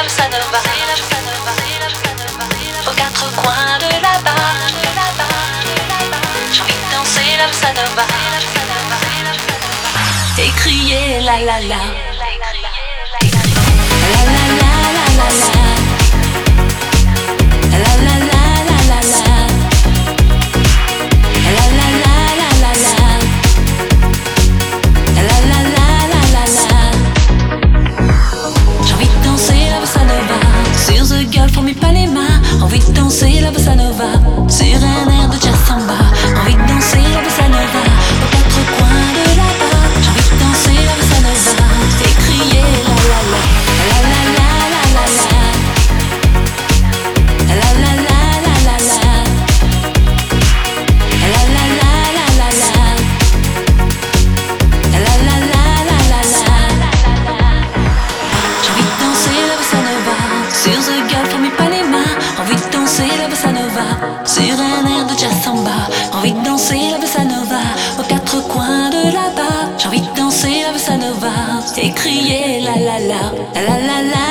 bossa nova, aux quatre coins de là-bas. J'ai envie de danser la bossa nova et crier la la la. La la la la la la. La la la la la la. La la la la la la. La la la la la la. J'ai envie de danser la bossa nova sur The Gulf, on met pas les mains. Envie de danser la bossa nova sur un air de jazz samba. Envie de danser la bossa nova aux quatre coins de là-bas. J'ai envie de danser la bossa nova et crier la la la. La la la la la la. La la la la la la. La la la la la la. La la la la la la. J'ai envie de danser la bossa nova sur The Gulf, on met pas les mains. Envie de danser la bossa nova sur un air de jazz samba. Envie de danser la bossa nova aux quatre coins de là-bas. J'ai envie de danser la bossa nova et crier la la la. La la la.